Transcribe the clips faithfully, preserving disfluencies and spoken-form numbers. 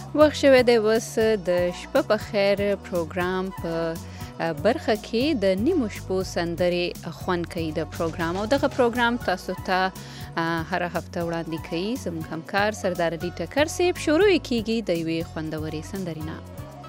وخت شوی دی اوس د شپه په خیر پروګرام په برخه کې د نیمو شپو سندرې خوند کوي د پروګرام او دغه پروګرام تاسو ته هر هفته وړاندې کوي زموږ همکار سردار علي ټکر صاحب. شروع کیږي د یوې خوندورې سندرې نه.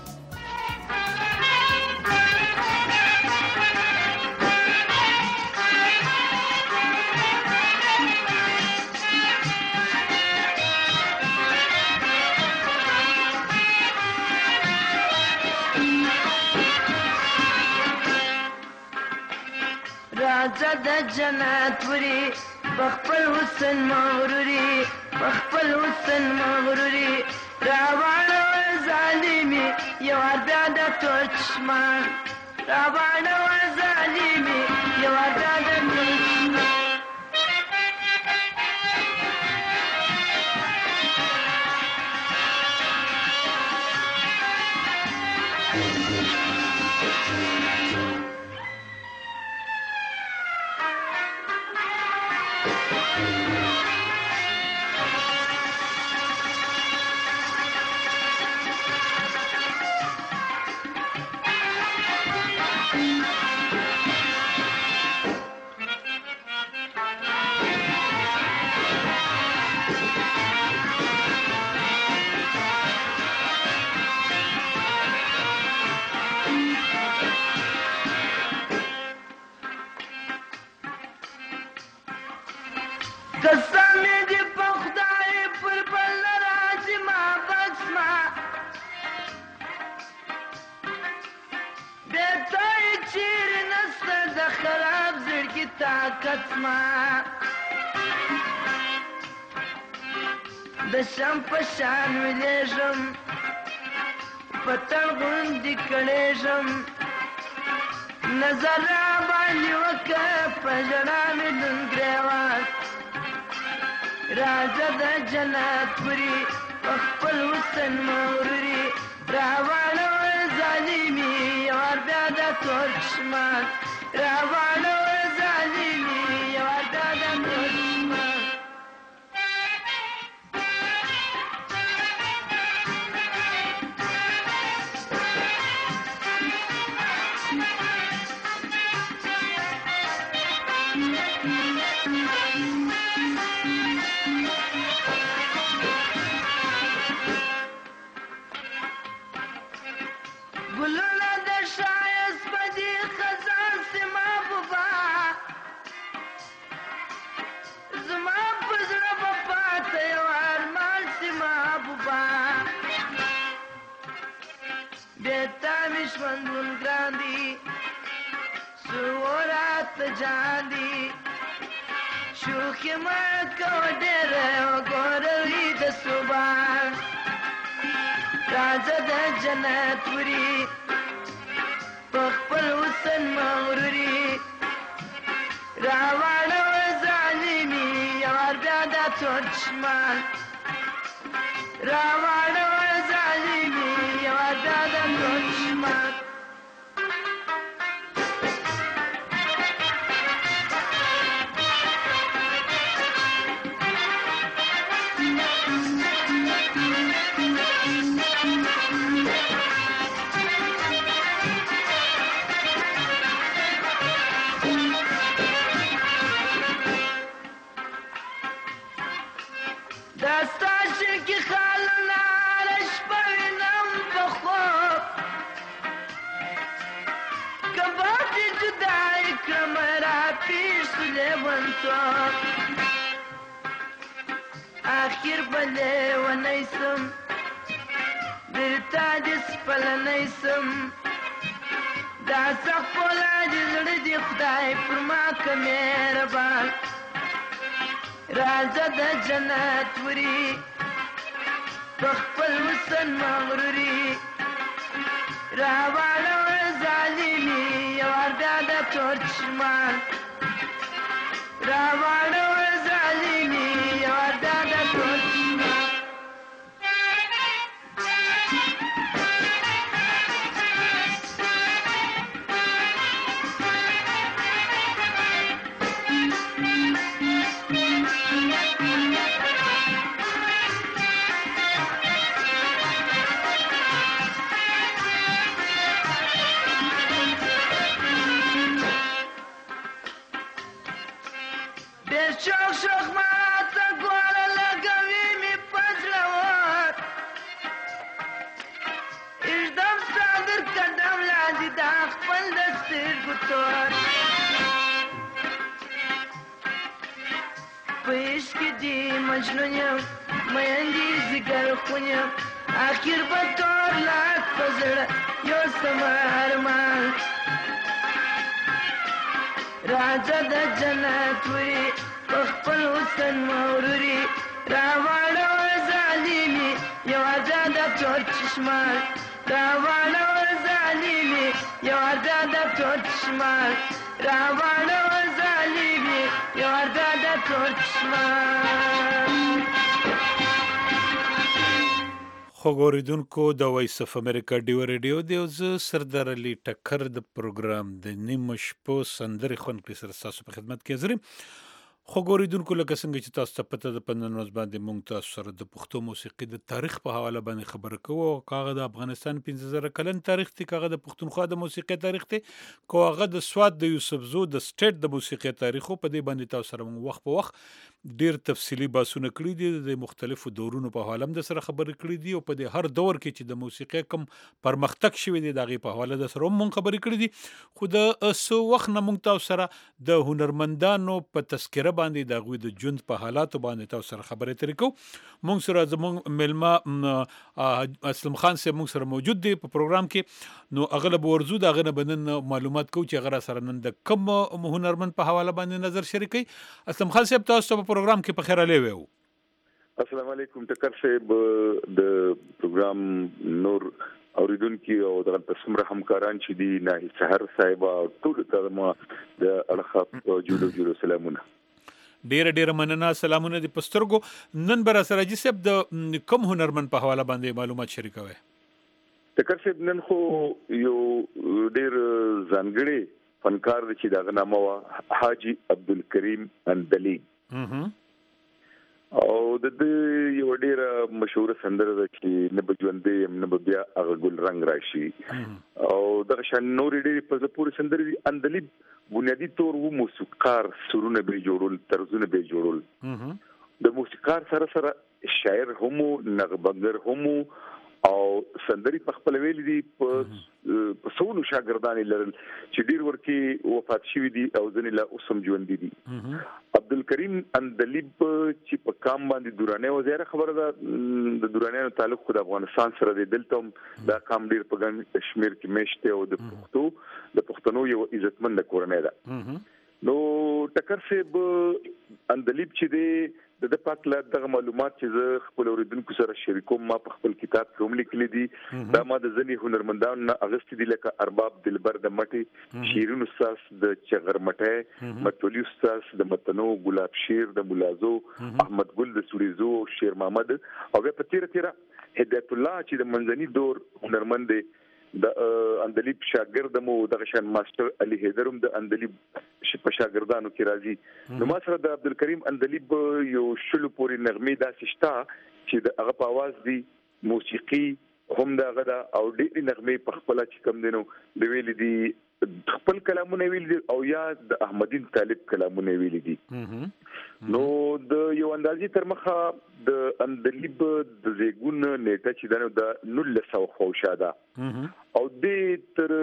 راځه د جنت وري بخپل حسن مغروري بخپل حسن مغروري راوړو ظالمي یو بیا د دشمن راوړو ظالمي یو بیا د دشمن قسمې دې په خدای پر بل راځي ما بس ما بې تا یې چیرې نسته د خراب زړګي طاقت ما د شم په شان ویلېږم پتنګ غوندې کړېږم نظر راباندې وکړه په ژړا مې دون ګرېوان راځه د جنت وري خپل حسن مغروري راوړو ظالمي یو بیا د دشمن راوړو ظالمي یو بیا د دشمن ګلونه د ښایست په دې خزان سي محبوبه زما په زړه به پاته یو ارمان سي محبوبه بې تا مې ژوندون ګران دي څو راته جان دي شوخي مه کوه ډېره وګوره د صبح راځه د جنت وري په خپل حسن مغروري راوړو ظالمي یو بیا د دشمن راوړو ظالمي یو بیا د دشمن دستا شکی خالنا رش پوینم بخوب کبات جدای کمرا پیش لیون تو آخر بله و نیسم برتا دس پل نیسم دا سخ پولا جزر دی خدای پرما کمیربان راځه د جنت وري په خپل حسن مغروري راوړو ظالمي یو بیا د دشمن راوړو ظالمي یو بیا د دشمن سترګو تور په عشق دې مجنون یم میندې ځیګر خون یم اخر به تور لاس په زړه یو سمه ارمان راځه د جنت وري په خپل حسن موروري راواړوه ظالمي یو ازاده تور چشمان راواړوه ظالمي یو ازاده تور چشمان راواړوه ظالمي یو ازاده تور چشمان خوګوریدونکو د وایس اف امریکا ډیو ریډیو دی او زه سردار علي ټکر د پروګرام د نیمه شپو سندرې خونکړې سره ستاسو په خدمت کې حاضر یم. خوګوریدونکو لکه څنګه چې تاسو ته پته ده په نن ورځ باندې موږ تاسو سره د پښتو موسیقي د تاریخ په حواله باندې خبرې کوو او هغه د افغانستان پنځه زره کلن تاریخ دی، هغه د پښتونخوا د موسیقي تاریخ دی، کو هغه د سوات د یوسفزو د سټیټ د موسیقي تاریخ په دې باندې تاسو سره موږ وخت په وخت ډیر تفصیلی باسونه کړی دي، د مختلفو دورونو په حواله هم د سره خبرې کړې دي او په دې هر دور کې چې د موسیقي کم پرمختګ شوی دی دغه په حواله د سره هم خبرې کړې دي. خو د سو وخت نه موږ تاسو سره د هنرمندانو په تذکره باندې د غوي د ژوند په حالاتو باندې تاسو سره خبرې ترې کوو. موږ سره زموږ ملما اسلم خان سے موږ سره موجود دی په پروګرام کې، نو اغلب ورزو د غنه بنن معلومات کو چې غره سره نن د کم هنرمند په حواله باندې نظر شریکي. اسلم خان صاحب تاسو په پروګرام کې په خیر علي وو. السلام علیکم ټکر صاحب د پروګرام نور اوریدونکو او دغه څومره همکاران چې دي نه سحر صاحب ټول ته ما د الخاف جوړو جوړو سلامونه. ډیر ډیر مننه، سلامونه دي پسترګو. نن بر سره جی صاحب د کم هنرمند په حواله باندې معلومات شریکوي. ټکر صاحب نن خو یو ډیر ځانګړي فنکار چې دغه نامه وا حاجی عبدالکریم اندلی او د دې یو ډیر مشهور سندره ده چې نه بجوندې نه بیا هغه ګل رنگ راشي او دغه شان نور ډیر په پوره سندره اندلی بنیادی طور وو موسیقار سرونه به جوړول، طرزونه به جوړول. د موسیقار سره سره شاعر هم نغبنګر هم او سندري په خپل ویل دي په سونو شاګردان لرل چې ډیر ورکی وفات شوی دي او ځنې لا اوسم ژوند دي. عبدالکریم اندلیب چې په کام باندې دورانه وزیر خبره ده د دورانه تعلق خو د افغانستان سره دی، دلته دا کام ډیر په ګڼ کشمیر کې مشته او د پښتو د پښتنو یو عزتمند کورنۍ ده. نو ټکر صاحب اندلیب چې دی د پاکله دغه معلومات چې زه خپل اوریدونکو سره شریکوم ما په خپل کتاب کې هم لیکلي دي. دا ما د ځنې هنرمندانو نه اغوستي دي لکه ارباب دلبر د مټي، شیرین استاد د چغر مټي، متولي استاد د متنو، ګلاب شیر د ملازو، احمد ګل د سوریزو، شیر محمد او په تیر تیر هدایت الله چې د منځني دور هنرمند دی. د اندلیب شاګرد مو د شان ماستر علي حیدرم د اندلیب په شاګردانو کې راځي. نو ما سره د عبدالکریم اندلیب یو شلو پوری نغمه داسې شته چې د هغه په आवाज دی موسیقي هم دغه دا او ډېری نغمه په خپل چې کم دینو د ویل دي خپل کلامونه ویل دي او یا د احمدین طالب کلامونه ویل دي. نو د یو اندازې تر مخه د اندلیب د زیګون نیټه چې دنه د نولس سو خوشاده او د تر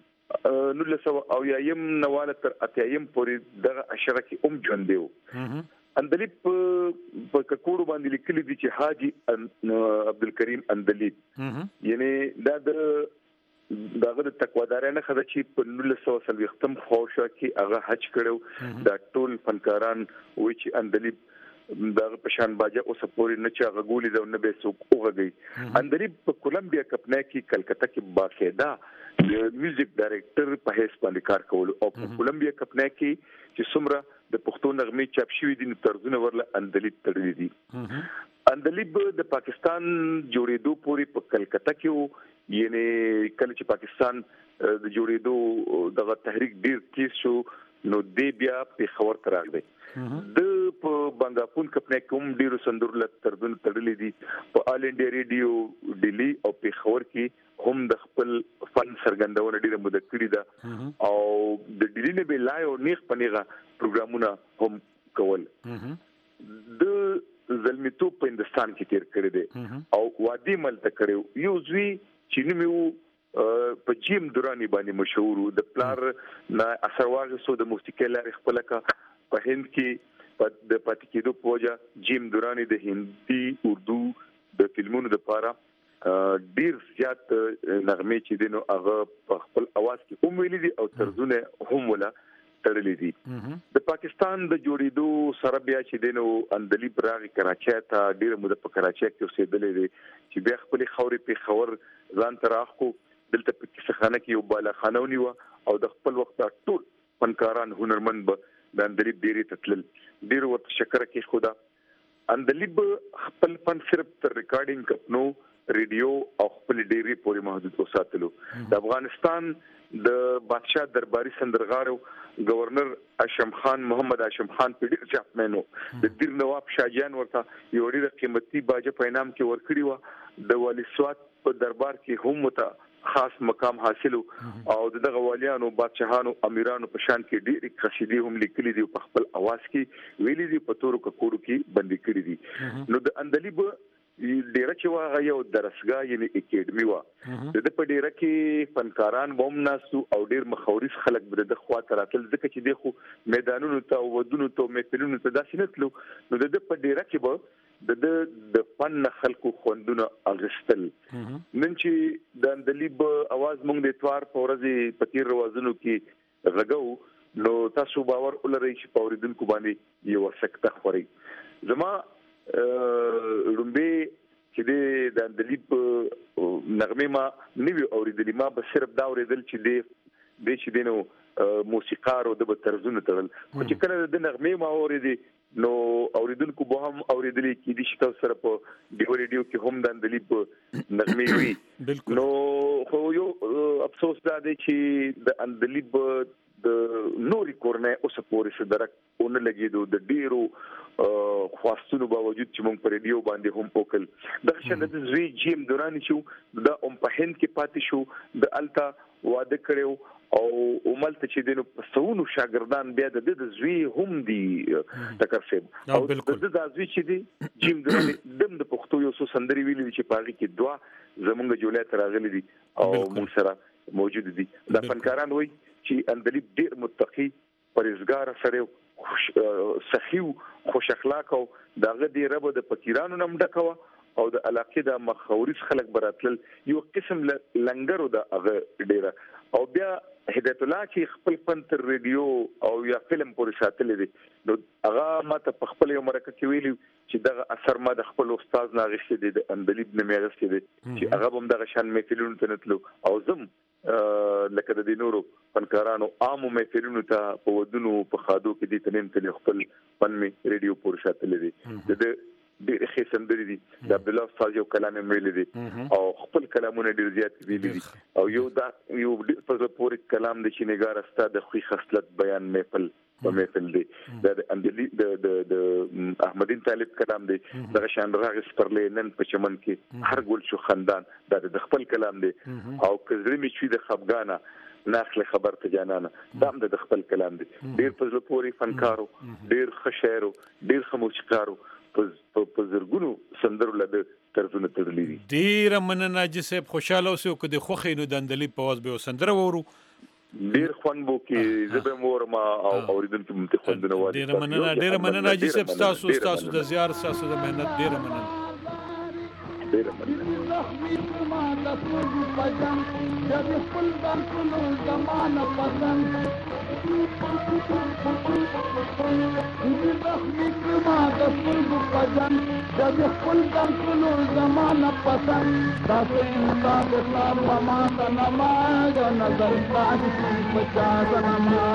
نولس سو او یم نواله تر اتیم پورې دغه اشره کې ام ژوند دیو. اندلیب په ککوړو باندې لیکلي دي چې حاجی عبدالکریم اندلیب یعنی دا د داغه د تقوادارانه خدای چې په نولس سو ختم خوشا کې هغه حج کړو. دا ټول فنکاران وای چې اندلیب دغه پشان باجه او سپوري نه چا غولې دا نه به څوک اوغږي. اندلیب په کولمبیا کپنا کې کلکته کې باقاعده میوزیک ډایرکټر په هیڅ باندې کار کول او په کولمبیا کپنا کې چې څومره د پښتو نغمه چاپ شوې دي طرزونه ورله اندلیب تړلې دي. اندلیب د پاکستان جوړېدو پورې په کلکته کې یعنی کله چې پاکستان د جوړېدو دغه تحریک ډیر تیز شو نو دی بیا په خبر تراغلی د په بنگاپون کپنه کوم ډیرو سندور ل تردون تړلې دي په آل انډیا ریډیو ډیلی او په خبر کې هم د خپل فن سرګندونه ډیره مدد کړې ده او د ډیلی نه به لای او نیخ پنیغه پروګرامونه هم کول. د زلمیتو په هندستان کې تیر کړی دی او وادي ملته کړو یو ځوی چې نو په جیم دورانی باندې مشهور د پلار نه اثر واغسو د موسیقي لارې خپل کا په هند کې د پاتې کېدو پوجا جیم دورانی د هندي اردو د فلمونو لپاره ډیر زیات نغمې چې دینو هغه په خپل اواز کې هم ویلي دي او طرزونه هم ولا تړلې دي د پاکستان د جوړېدو سره بیا چې دینو اندلی براغي کراچي ته ډیر مده په کراچي کې اوسېدلې دي چې بیا خپل خوري په خور ځان تراخو دلته په کیسخانه کې یو بالا خانونی و او د خپل وخت ټول فنکاران هنرمند به د اندلی ډیری تتل ډیر ورته شکر کې خدا اندلی خپل فن صرف تر ریکارډینګ کپنو ریډیو او خپل ډیری پورې محدود وساتلو د افغانستان د بادشاہ درباري سندرغاړو گورنر اشم خان محمد اشم خان په ډیر چاپمنو د دیر نواب شاهجان ورته یو ډیر قیمتي باجه په انعام کې ورکړی و د والي سوات په دربار کې هم مت خاص مقام حاصلو او دغه والیانو بادشاہانو امیرانو په شان کې ډیر قصیدې هم لیکلي دي په خپل اواز کې ویلي دي په تورو کورو کې بندي کړی دي نو د اندلی به ډیره چې واغه یو درسګا یعنی اکیډمي وا د په ډیره کې فنکاران بوم ناسو او ډیر مخاورس خلک بده د خوا تراتل ځکه چې دغه میدانونو ته ودونو ته میفلونو ته داسې نتلو نو د په ډیره کې به د د فن خلکو خوندونه اغستل نن چې د اندلیب आवाज مونږ د اتوار په ورځې پتیر روازونو کې غږو نو تاسو باور ولرئ چې په اوریدونکو باندې یو سکته خوري زما رومبه چې د اندلیب نغمه ما نیو اوریدلی ما به صرف دا اوریدل چې د د چې دینو موسیقار او د طرزونو تړل چې کله د نغمه ما اوریدي نو اوریدونکو به هم اوریدلی کې د شتو سره په ډیو ریډیو کې هم د اندلیب نغمه وی نو خو یو افسوس دا دی چې د اندلیب د نوري کورنه اوس پورې صدرک اون لګیدو د ډیرو خواستونو باوجود چې مونږ پر ریډیو باندې هم وکړ د شنه د زوی جیم دورانی شو د ام په هند کې پاتې شو د التا واده کړو او عملته چې دینو پسونو شاګردان بیا د د زوی هم دی تکرسب او د د زوی چې دی جیم دورانی دم د پښتو یو څو سندري ویلي چې پاغي کې دوا زمونږ جوړه تراغلي دي او مونږ سره موجود دي دا فنکاران وای چې اندلیب ډیر متقی پرهیزګار سره سخیو خوش اخلاق او دغه دی رب د فقیرانو نم ډکوا او د علاقې د مخاورس خلک براتل یو قسم لنګرو د هغه ډیره او بیا هدایت الله چې خپل فن تر ریډیو او یا فلم پورې ساتلې دي نو هغه ماته په خپل یو مرکه کې ویلي چې دغه اثر ما د خپل استاد نه غوښتي دي د اندلیب نه مې غوښتي دي چې هغه هم دغه شان محفلونو ته نتلو او زم لکه د دینورو فنکارانو عامو محفلونو ته په ودونو په خادو کې دي تنیم تل خپل فن می ریډیو پورې ساتلې دي د ډېر ښه سندري دي د عبد الله استاد یو کلام ویل دي او خپل کلامونه ډېر زیات ویل دي او یو دا یو په پورې کلام د شینګار استاد د خوې خصلت بیان محفل په محفل دي د اندلی د د احمدین طالب کلام دي د شان راغس پرلې نن په چمن کې هر ګل شو خندان د خپل کلام دي او کزري می چې د خفګانه ناخله خبر ته جانانه دام د خپل کلام دي ډېر په زپوري فنکارو ډېر خشيرو ډېر خموشکارو په زرګونو سندرو لده طرزونه تړلې دي ډیر مننه جسب خوشاله اوسو کو د خوخینو د اندلی په واز به سندره وورو ډیر خوان بو کې زبه مور ما او اوریدونکو مت خوندونه وایي ډیر مننه ډیر مننه جسب تاسو تاسو د زیار تاسو د مهنت ډیر مننه ډیر مننه جب خپل دم ټولو زمانه پسند تاسو انسان د اسلام په ماته نماز نظر پاتې بچا زما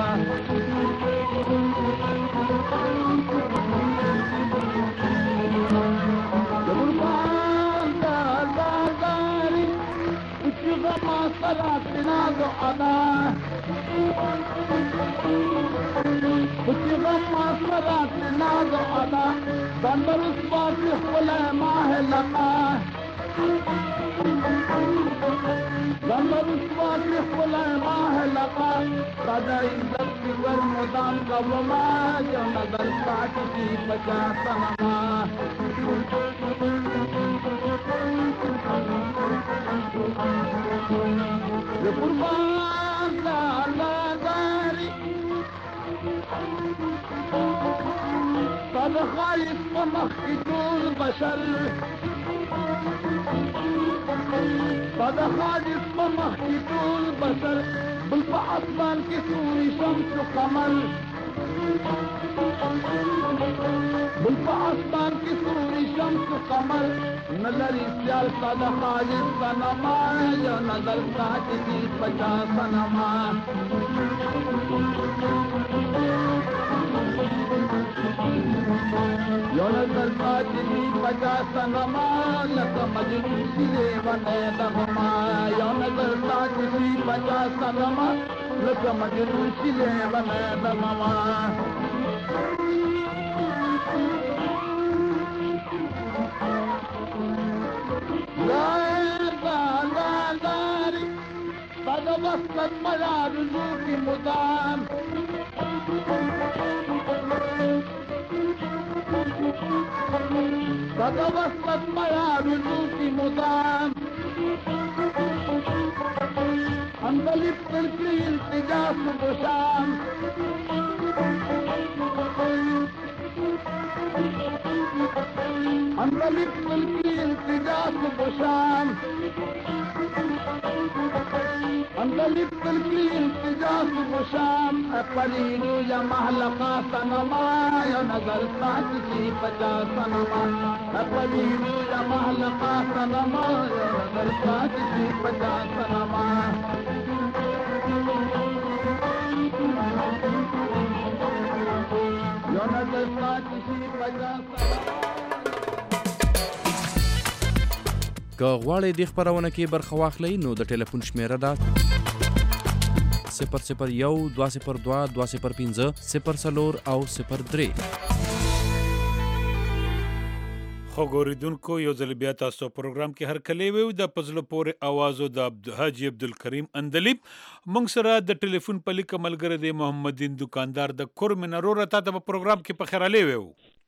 ما صلاتنا دعانا وتغمى صلاتنا دعانا بندر الصباح ولا معه لقا بندر الصباح ولا معه لقا قد عزت والمدام قوما جمد الفعك في بجاسنا Thank you. خالص په مخ کې ټول بشر بد خالص په مخ کې ټول بشر بل په اسمان کې سوري شمس و قمر بل په اسمان کې سوري شمس و قمر نظر سیال صد خالص سنما یا نظر ساتی پچا سنما یو نظر ساتی پچا سنما لکا مجنون سلے بنے دغما یو نظر ساتی پچا سنما لکا مجنون سلے بنے دغما وصلت ملا رجوع کی مدام قد وصلت ملا رجوع کی مدام اندلب تلقی التجاس بشام اندلب تلقی التجاس بشام اندلب تلقی التجاس بشام اپلیل یا محلقا سنما یا نظر ساتی کی پچا سنما اپلیل یا محلقا سنما یا نظر ساتی کی پچا سنما یا نظر ساتی کی پچا سنما که غواړئ دې خپرونه کې برخه واخلئ نو د ټلیفون شمیره ده صفر صفر یو دوه صفر دوه دوه صفر پنځه صفر څلور او صفر درې. خو ګوریدونکو یو ځل بیا تاسو پروګرام کې هر کلی وو د پزله پورې اوازو د حاجی عبدالکریم اندلیب موږ سره د ټلیفون په لیک ملګری دی محمد دین دکاندار د کورمنرو رته د پروګرام کې په خیراله وو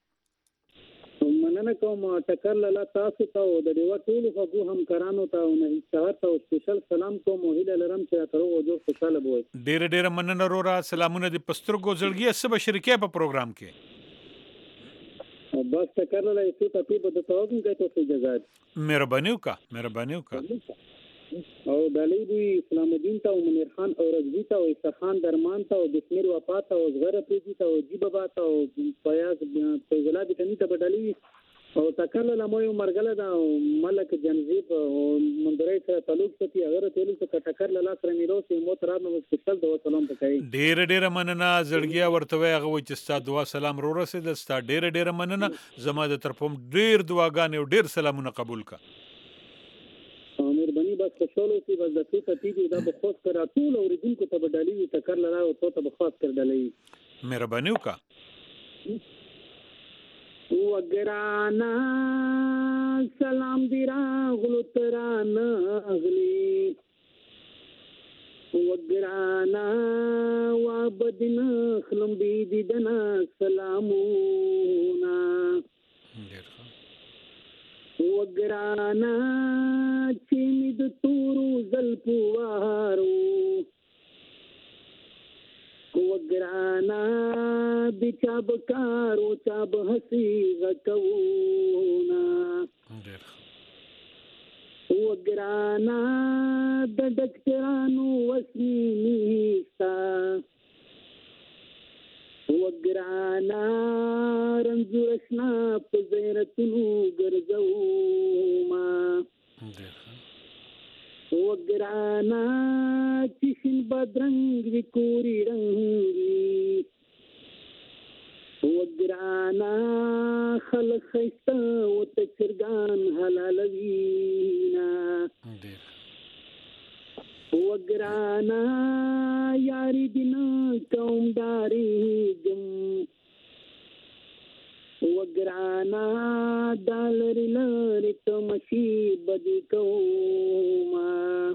مننه کوم ټکر لاله تاسو ته او د دیو ټول خو هم کرانو ته او نه چار ته سپیشل سلام کوم او هیله لرم چې تر وګورو خوشاله بوي. ډیر ډیر مننه رورا سلامونه د پسترګو زړګي سبا شریکه په پروګرام کې بس ټکر لاله یې ته په د توګه کې ته اجازه مهرباني وکړه مهرباني وکړه او دلی دوی اسلام الدین ته او منیر خان او رضوی ته او استخان درمان ته او بسمیر وفات ته او زغره پیږي ته او جی بابا ته او پیاز فیضلا د کني ته بدلی او تکل له مو مرګله دا ملک جنزیب او مندرې سره تعلق ستي اگر ته له ټکر له لاس رنیرو سي مو تر نو سپیشل دوا سلام پکای ډیر ډیر مننه زړګیا ورته هغه و چې ستاسو دعا سلام رو رسید ستاسو ډیر ډیر مننه زما د طرفم ډیر دعاګانې او ډیر سلامونه قبول کا مهرباني بس خوشاله سي بس د څه تیږي دا به خوښ کرا ټول اوریدونکو ته بدالي ټکر لرا او ته به خاص کر دلې مهرباني وکړه وګرانا سلام دی راغلو ترانا غلی وګرانا وابدن خلم بی دیدنا سلامونا وګرانا چې می د تورو زلفو وارو وګرانا بچاب کارو چاب حسی غکونا وګرانا د ډاکټرانو وسنی نیستا وګرانا رنځورشنا په زیرتونو ګرځوما وګرانا چشن بدرنګ وکوري رنګي وګرانا خلک خسته او تچرګان حلالوینا وګرانا یاري بنا کومداري جم وګرانا دالر لری ته مشي بدی کوما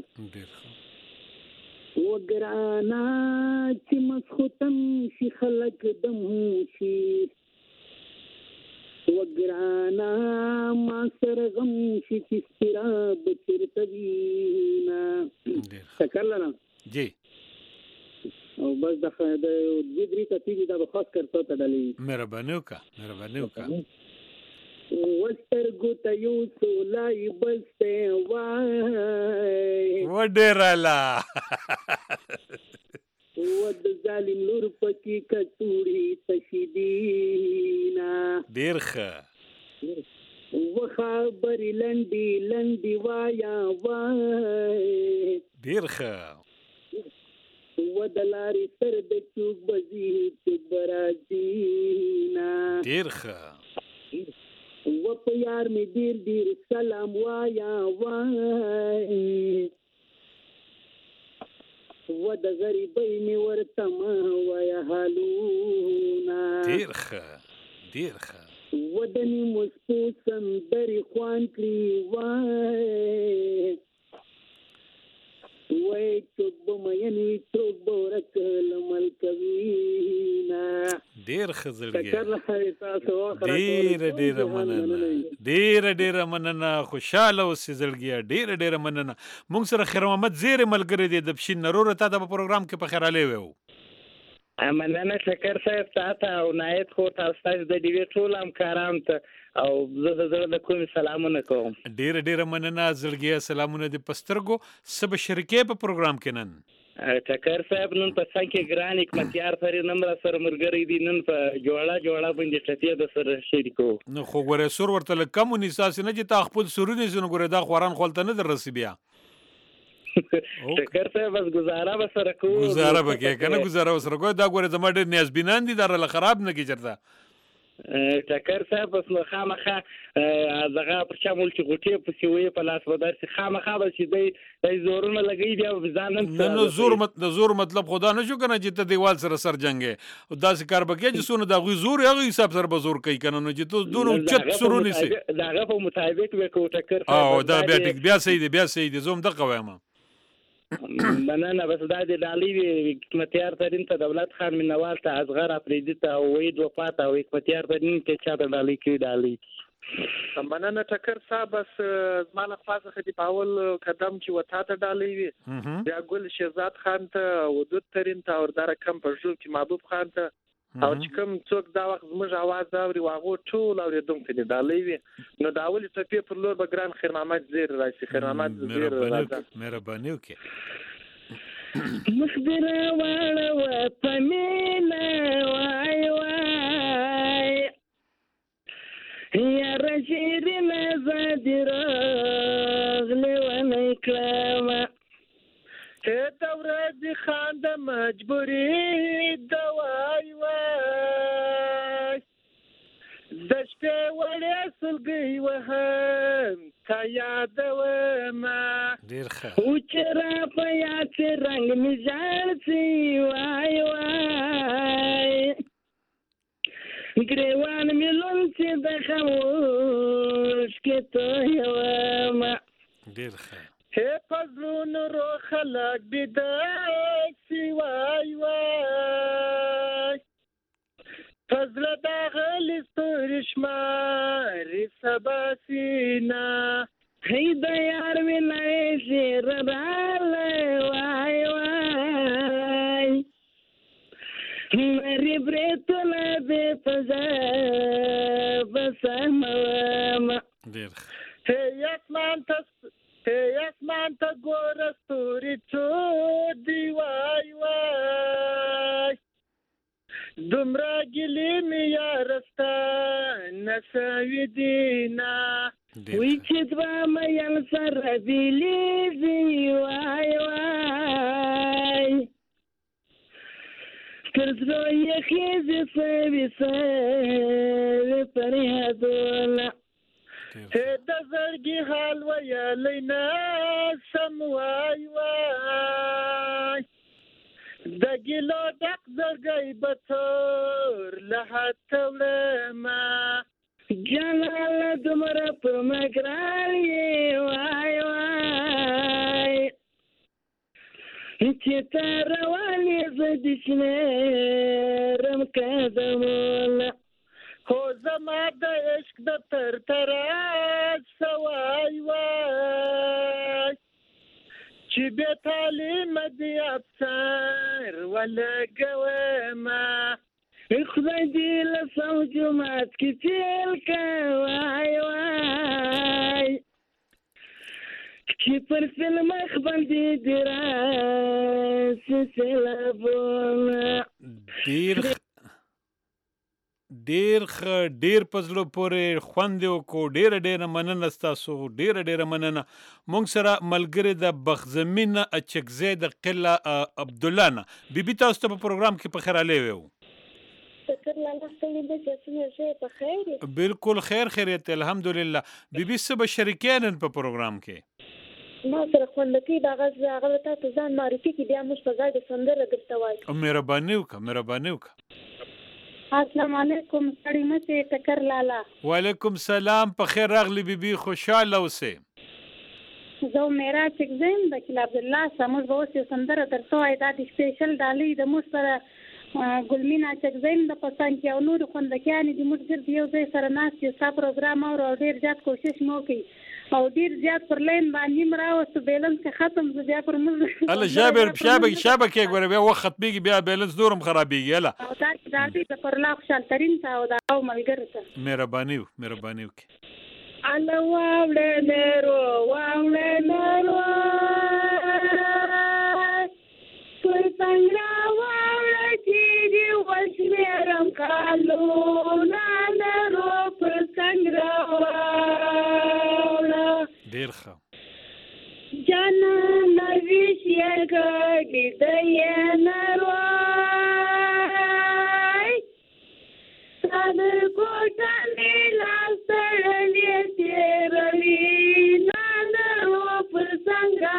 وګرانا چې مسختم شي خلق دم شي وګرانا ما سره غم شي چې ستراب چرته وینا تکلنا جی او بس د د دې درې کتیږي دا خاص کړته ته ډالې مهرباني وکړه مهرباني وکړه وسترګو ته یو سولای بسته وای وډرالا ود ظالم نور پکې کټوري تشدینا ډیر ښه وخبر لنډي لنډي وایا وای ډیر ښه ودلاري سر د چوک بزي چوک برازینا ډیر ښه و په یار می ډیر ډیر سلام وایا وای و د غریبۍ می ورته ما وایا حالونا ډیر ښه ډیر ښه و د نیمو شپو سندرې خوان کړي وای وای څوک به مین وي څوک به ورک لمل کوینا ډیر ښه زړګی ډېره ډېره مننه ډېره ډېره مننه خوشحاله اوسې زړګیه ډېره ډېره مننه موږ سره خیر محمد زیری ملګری دی د پښین نرور ته د پروګرام کې په خیراله وو مننه شکر صاحب تاسو او نایت خو تاسو د دې ټول همکاران ته او زه د زړه د کوم سلامونه کوم ډېره ډېره مننه زړګیه سلامونه د پسترګو سب شریکې په پروګرام کې نن شکر صاحب نن په څنګه ګران حکمتیار سره نمبر سره مرګري دي نن په جوړه جوړه باندې ټټیا د سره شریکو نو خو ګوره سور ورته کم ونیساس نه چې تا خپل سورونه زونه ګوره دا خوران خپلته نه درسي بیا شکر صاحب بس گزاره به سره کو گزاره به کې کنه گزاره به سره کو دا ګوره زما ډېر نیازبینان دي دا را خراب نه کی چرته شکر صاحب بس نو خامخه دغه پر چمول چې غټي په سیوي په لاس ودار سي خامخه بس دې دې زورونه لګي دی ځانم نه نو زور مت د زور مطلب خدا نه شو کنه چې ته دیوال سره سر جنگي او داسې کار بکې چې سونه د غوي زور هغه حساب سره به زور کوي کنه نو چې ته دونو چت سرونی سي داغه په مطابق وکړو ټکر او دا بیا بیا صحیح دی بیا صحیح دی زوم دغه وایم مننه بس دا د ډالۍ حکمتیار ترین ته دولت خان منوال ته اصغر افریدي ته وید وفات او حکمتیار ترین ته چا د ډالۍ کې ډالۍ مننه ټکر صاحب بس مال خاصه خدي پاول قدم چې وتا ته ډالۍ وي بیا ګل شهزاد خان ته ودود ترین ته اور دار کم پرجو چې محبوب خان ته او چې کوم څوک دا وخت زموږ आवाज اوري واغو ټول اوریدونکو دي ډالۍ وي نو دا ولې ټپې پر لور بګران خیر محمد زیر راشي خیر محمد زیر مهرباني وکړه مخبر واړه و پمینا وای وای یا رشیدین زادراغ لونی کلمه دورد خان د مجبوری دوای وای د شپې وړې سلګي وهم تا یاد و ما ډیر ښه او چر په یاد رنگ می ځل سی وای وای ګریوان می لون چې د خاموش کې ته یو ما ډیر ښه هي پزلون رو خلق بداسي وای وای فضل داخل استرشمار سباسینا هی د یار وینای شیر راله وای وای مری برتله دې فزا بسمه ډیر هي اسمان تس هي اسمان ته ګور ستوري څو دی وای وای دومره ګلې مې یارستا نسوي دینا وی چې دوا مې سره ویلې دی وای وای ترڅو یې خېزې سوي سوي پرهدولا د زړګي حال ویلی نه سم وای وای د ګیلو ډک زړګی به تور له حته وړمه جلال دومره پر مګران یې وای وای چې ته روان یې زه دې شمېرم قدمونه خو زما د عشق د تر تراز سوای وای چې چې به تعلیم دی افسر ولګومه خدای دې له سوجمات کې تیل کوي وای چې پر فلم مخ باندې دراس سلابونه ډیر ډیر خ ډیر پزلو پورې خوند وکړو ډیر ډیر مننه ستاسو ډیر ډیر مننه مونږ سره ملګری د بخزمین اچکزی د قله عبد الله نه بیبي تاسو ته په پروګرام کې په خیر علي وو بالکل خیر خیریت الحمدلله بیبي سبا شریکین په پروګرام کې ما سره خوندکی دا غږ هغه تاسو ځان معرفي کې بیا موږ په ځای د سندره درته وایو مهرباني وکړه مهرباني وکړه السلام علیکم سړی مته ټکر لالا وعلیکم سلام په خیر راغلی بیبي خوشاله اوسئ زه میرا چکزم د کلا عبد الله سمور ووسه سندره درته وای دا د سپیشل ډالۍ د موږ سره ګلمینا چکزم د پسند کې او نور خوندکیان دي موږ ګرځي یو ځای سره ناس چې ستا پروګرام او ډیر زیات کوشش مو کوي او ډیر زیات پر لین باندې مراوست بیلنس کې ختم زه بیا پر موږ الله شابه شابه شابه کې ګوره بیا وخت ختميږي بیا بیلنس دورم خرابيږي الله او دا د پر لا خوشال ترين تا او دا او ملګری ته مهرباني مهرباني وکي الله واوله نرو واوله نرو پر څنګه واوله چې دی وسمرم کالو نرو پر څنګه ډیر ښه جانا نویش یګړې د ینروای صدر کوټه لاستړلې تیروي نانرو پر څنګه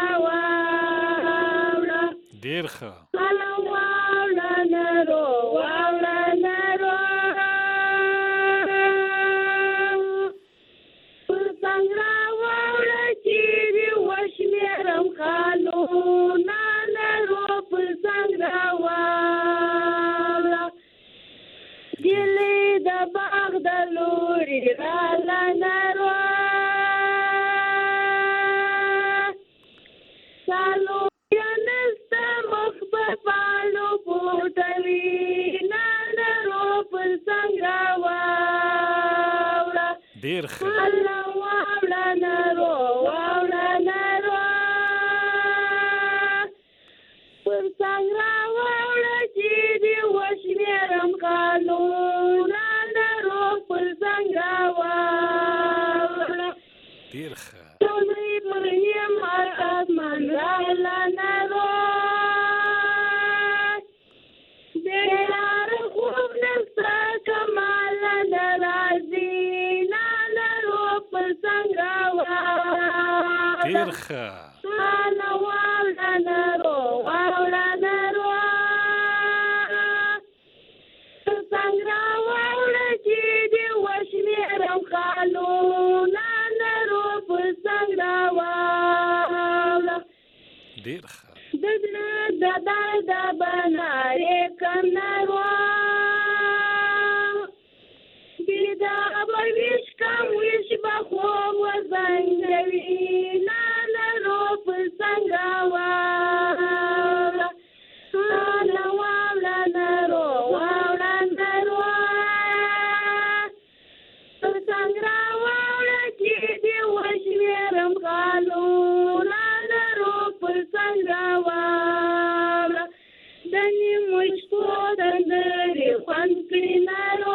واوړه ډیر ښه واوړه نرو واوړه نرو پر څنګه وشمیرم خالو نانرو پر څنګه واوړه ګلې د باغ د لوري راله نرو سالو ینسته مخ په پالو پوټوي نانرو پر څنګه واوړه ډیر ښه الله واوړه نرو واوړه نرو پر څنګه واوړه چې دی وشمیرم قانونه نرو پر څنګه واوړه ډیر ښه دوی پر یم اسمان راله نرو دلار خوب نسته کمال نرازي پر څنګه واوړه ډیر ښه انا واوړه نرو واوړه نرو پر څنګه واوړه چې دی وشمیرم خالو نرو پر څنګه واوړه ډیر ښه د د د بنارې کم نرو دا به ویش کم ویش به خوب و زنگوی نانرو پر څنګه واوړه نانه واوړه نرو واوړه نرو پر څنګه واوړه چې دی وشمیرم خالو نانرو پر څنګه واوړه د نیمو شپو سندرې خوند کړي نرو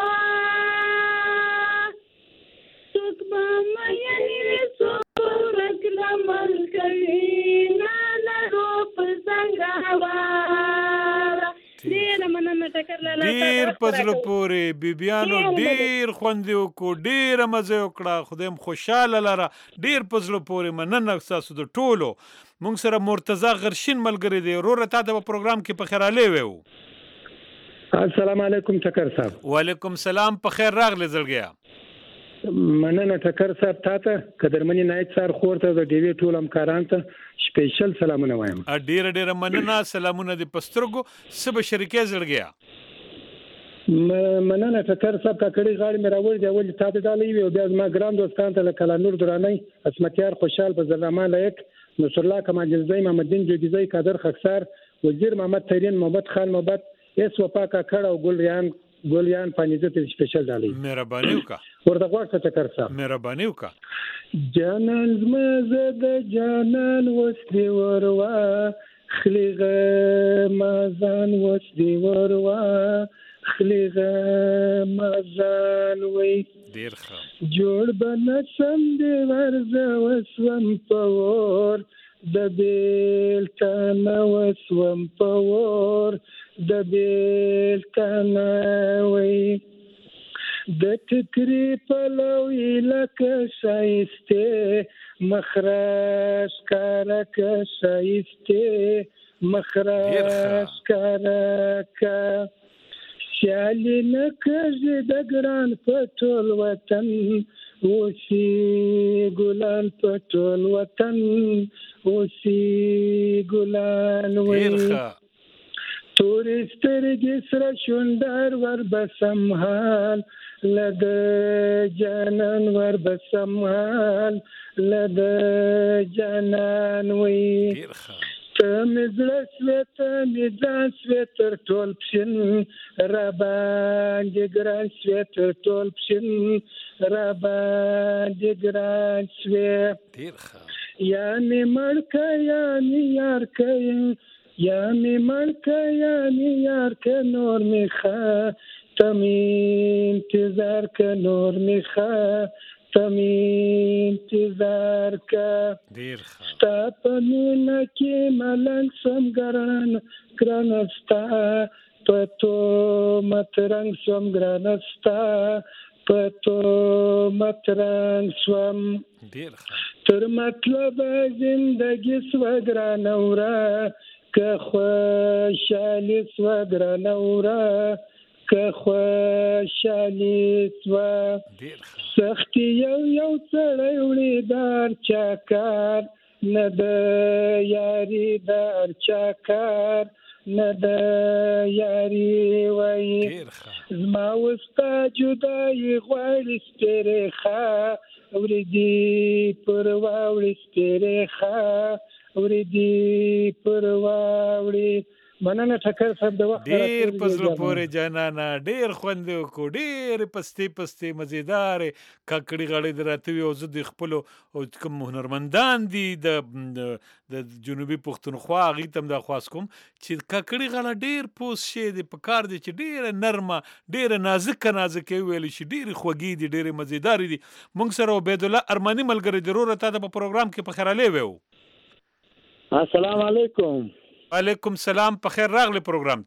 ډیر پزړه پورې بیبيانو ډیر خوند وکړو ډیر مزه وکړه خدایم خوشاله لره ډیر پزړه پورې مننه تاسو د ټولو مونږ سره مرتضی غرشین ملګری دی وروره تا د پروګرام کې په خیر علي وو السلام علیکم ټکر صاحب وعلیکم سلام په خیر راغلی زړګیا مننه ټکر صاحب تاته قدرمنی نایت سار خورته د ډیوی ټول همکاران ته سپیشل سلامونه وایم ډیر ډیر مننه سلامونه د پسترګو سبا شریکې زړګیا مننه ټکر صاحب کاکړي غاړي مې راوړي دی ولې تاسو ډالۍ وي او بیا زما ګران دوستان ته لکه نور دراني اسمتیار خوشحال په زلمان لایق نصر الله کمال جزای محمد دین جوګیزای قادر خکسار وزیر محمد ترین محمد خان محمد اس وفا کاکړ او ګلریان ګلیان پانیزه ته سپیشل ډالۍ مهرباني وکړه ورته غواړم ټکر صاحب مهرباني وکړه جانان زما د جانان وسدي وروا خلیغه مازان وسدي وروا خلیغه مازان وی ډیر ښه جوړ بنسم دی ورزه وسوم پور د بیل تنه وسوم پور د بیل تنه وی د ټکری پلوی لکه شایسته مخراج کارکه شایسته مخراج کارکه سیالی نکرزی د ګران پټول وطن اوسی ګلان پټول وطن اوسی ګلان وی تورسترګي سره شوندار ور بسمحال لد جانان ور بسمحال لد جانان وی تمزلس وتمزان سويتر تول بشن ربان جگران سويتر تول بشن ربان جگران سويت یعنی ملکا یعنی یارکا یعنی ملکا یعنی یارکا نور میخوا تمی انتظار کا نور میخوا تمی انتظار کا ستا پمینا کی ملنگ سم گران گرانستا پتو مترنگ سم گرانستا پتو مترنگ سم تر مطلب زندگی سو گرانورا که خوشحالی سو گرانورا که خوشحالی سو سختی یو یو سړی وړي دار چاکار نه د یاري دار چاکار نه د یاري وای زما وستا جدای غواړي سپېرې ښه وریدي پر واوړي سپېرې ښه وریدي پر واوړي مننه ټکر صاحب د وخت ډیر پزله پورې جانانا ډیر خوند کو ډیر پستی پستی مزیدار کاکړي غړي دراتوي او زه د خپل او کوم هنرمندان دي د د جنوبي پښتونخوا غي تم د خاص کوم چې کاکړي غړي ډیر پوس شي د پکار دي چې ډیر نرمه ډیر نازک نازک ویل شي ډیر خوږی دي ډیر مزیدار دي مونږ سره عبید الله ارمانی ملګری ضرورت ته په پروګرام کې په خیراله وو السلام علیکم وعلیکم سلام په خیر راغلی پروګرام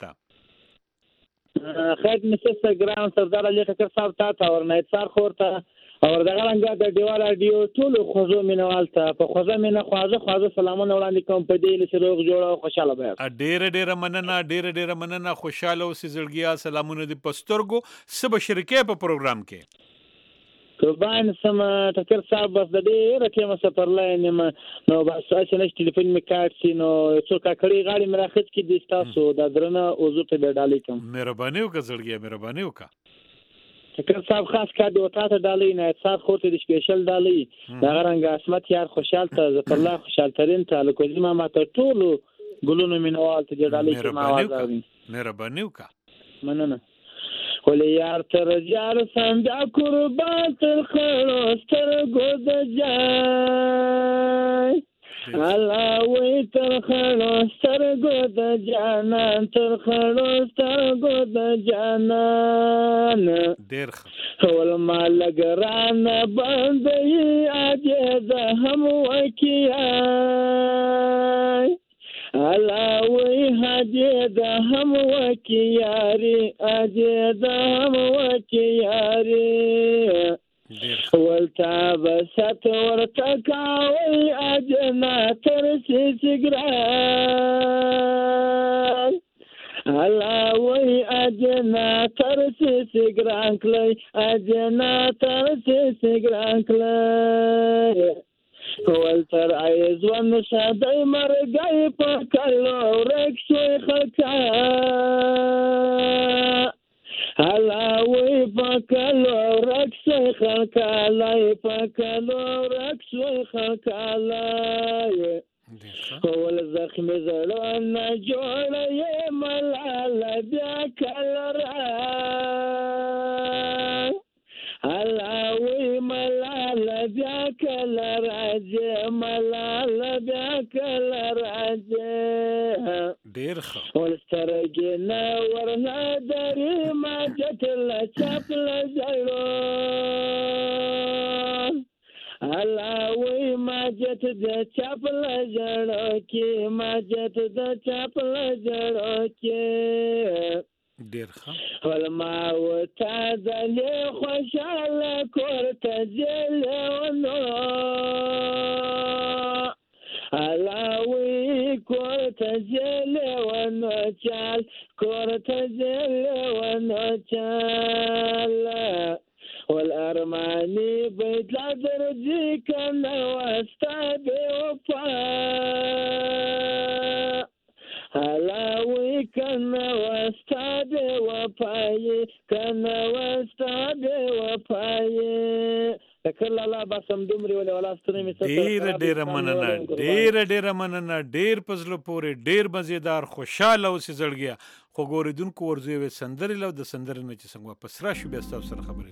ته خیر مسته ګرام سردار علي ټکر صاحب تا تا ورنه څار خورته او دغه رنګه د دیوال اډیو ټول خوځو مینوال ته په خوځو مینه خوازه خوازه سلامونه وړاندې کوم په دې لسه روغ جوړه او خوشاله به ډېر ډېر مننه ډېر ډېر مننه خوشاله او سزړګیا سلامونه د پسترګو سب شریکې په پروګرام کې قربان سم ټکر صاحب بس د دې رقم سفرلای نیم نو بس چې نش ټلیفون می کارت سي نو څو کاکړي غاړي مراخت کې د تاسو د درنه اوزو ته ډالۍ کوم مهرباني وکړه زړګیا مهرباني وکړه ټکر صاحب خاص کار دی وتا ته ډالۍ نه صاحب خو ته د سپیشل ډالۍ دا رنګ اسمت یار خوشحال ته زفر الله خوشحال ترين ته لکوزي ما ماته ټول ګلونو مینوال ته ډالۍ کوم مهرباني مهرباني وکړه مننه ولې یار تر یار سم بیا قربان تر خړو سترګو د جای الله وې تر خړو سترګو د جانان تر خړو سترګو د جانان ډېر ټول مال ګران باندې اجازه هم وکیای الله وی حاجه د هم وکی یاري اجه د هم وکی یاري ولتا بسات ورتا کاوي اجنا تر سګران الله وی اجنا تر سګران کلی اجنا تر سګران کلی ولتر عايز ونشادي مرقاي فكلو ركسوي خلقا هلاوي فكلو ركسوي خلكالاي فكلو ركسوي خلكالاي هو الزخم زلونا جولا يملا بياك الرا هلاوي ملا بياك الراجي ملا بياك الراجي ديرخه ولسترجينا ورنا داري ما جت لشاف لجلو هلاوي ما جت لشاف لجلو كي ما جت لشاف لجلو كي ديرخه ولما وتعدلي خوشالة كورت جيلي ونو هلاوي كورت جيلي ونوشال كورت جيلي ونوشال والأرماني بيت لا درجي كان واستابي وفا هلاوي كان واستابي وفاي كان واستابي وفاي کله الله بسم دومري ولې ولا ستنه می ډیر ډیر مننه ډیر ډیر مننه ډیر پزله پورې ډیر مزیدار خوشاله اوسې زړګیا خو ګوریدونکو ورځي و سندري لو د سندري نه چې څنګه واپس راشو بیا تاسو سره خبرې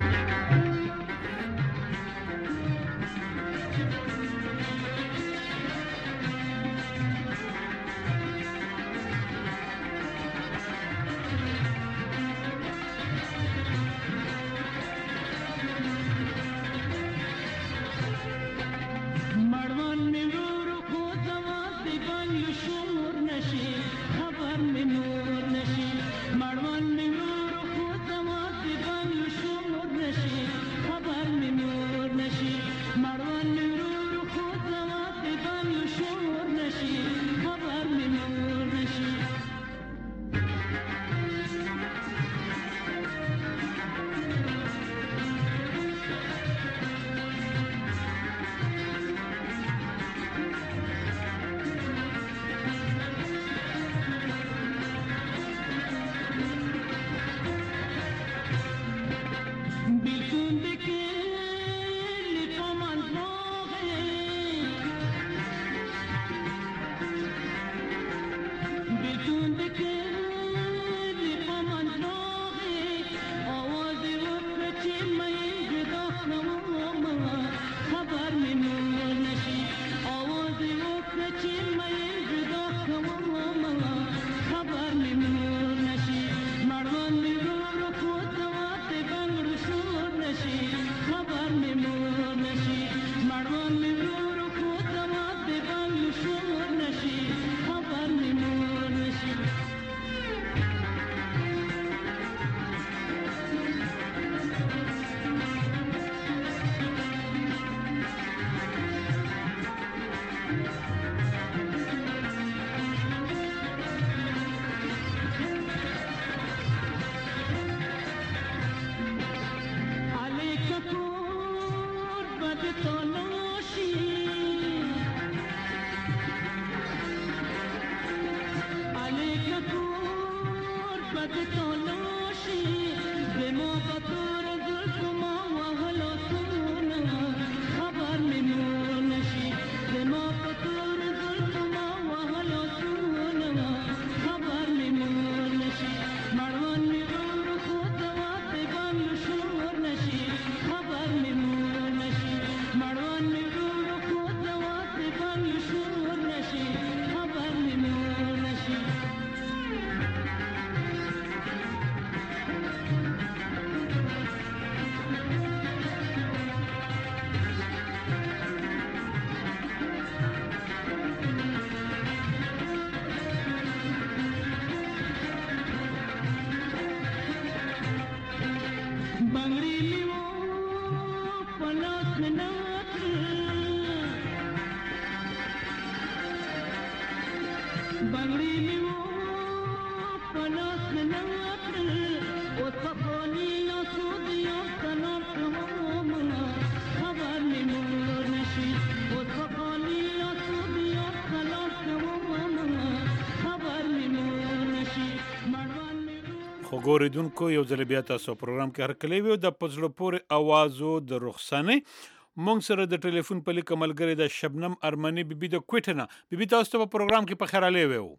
خوګوریدونکو یو ځل بیا تاسو پروګرام کې هرکلی وي د پزړه پورې اوازو د رخصانې مونږ سره د ټلیفون په لیک ملګری د شبنم ارمنی بیبي د کوټنه بیبي تاسو ته په پروګرام کې په خیر علي وو.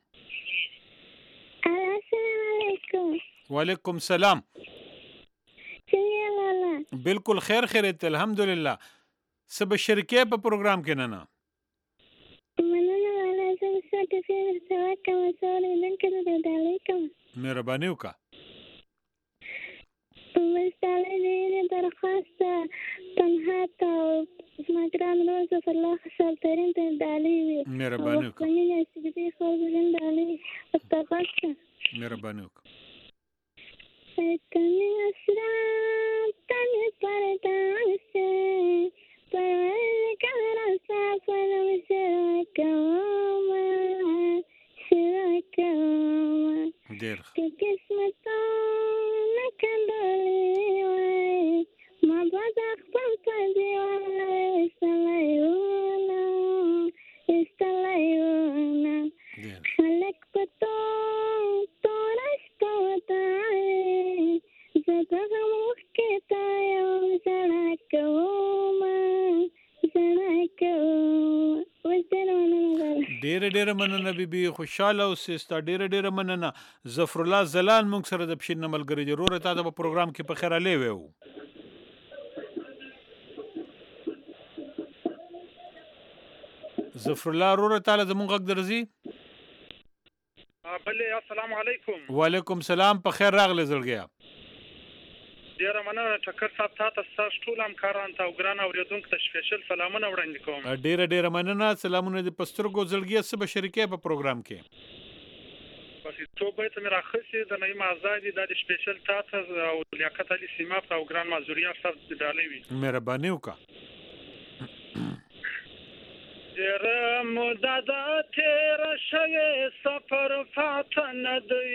السلام علیکم. وعلیکم سلام. څنګه بالکل خیر خیریت الحمدلله. سب شرکه په پروګرام کې نه نه مننه ولا زه ستاسو په سره کوم سره لنکره د علیکم. مهرباني وکړه. مستعلی دې درخواست تنها ته مګران روز په الله خسر ترين ته دالي وي. مهرباني وکړه. مې چې دې خو زين دالي استغفر. مهرباني وکړه. تمي اسرار تمي پردان سے پر کمرا سافر شرکوما شرکوما دیر که قسمتو نکندلی وی ما باید اخبر پدی وی استلایونا استلایونا خلق پتو تورشتو تای زدغه مخی تایو زڑکوما زڑکوما ډیره ډیره مننه بیبي خوشاله اوسې ستا ډیره ډیره مننه. ظفر الله زلال موږ سره د پښین ملګری دی روره تا د پروګرام کې په خیر علي وو. ظفر الله روره تعالی زمونږ غږ درځي. بله السلام علیکم. وعلیکم سلام په خیر راغلی زړګیا. ډیره مننه ټکر صاحب تاسو تاسو ټول همکاران ته او ګران اوریدونکو ته سپیشل سلامونه وړاندې کوم. ډیره ډیره مننه. سلامونه د پسترګو زړګیا سبا شریکه په پروګرام کې. بس ته به ته راخصي د نیم آزادي د سپیشل تاسو او لیاقت علي سیمه او ګران مازوریا صاحب د ډالې وي. مهرباني وکړه. ډیره مدد تیر شوه سفر فاتنه